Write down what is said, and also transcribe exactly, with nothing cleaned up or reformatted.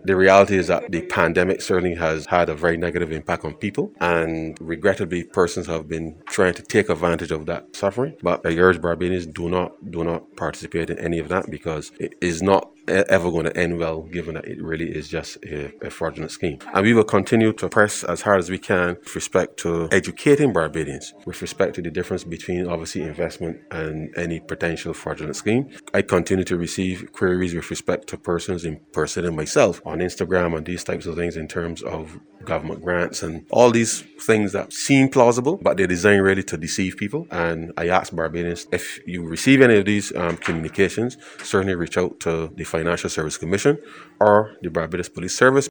the reality is that the pandemic certainly has had a very negative impact on people, and regrettably, persons have been trying to take advantage of that suffering. But I urge Barbadians, do not do not participate in any of that, because it is not e- ever going to end well, given that it really is just a, a fraudulent scheme. And we will continue to press as hard as we can with respect to educating Barbadians with respect to the difference between obviously investment and any potential fraudulent scheme. I continue to receive queries with respect to persons impersonating myself on Instagram and these types of things in terms of government grants and all these things that seem plausible, but they're designed really to deceive people. And I ask Barbadians, if you receive any of these um, communications, certainly reach out to the Financial Service Commission or the Barbados Police Service.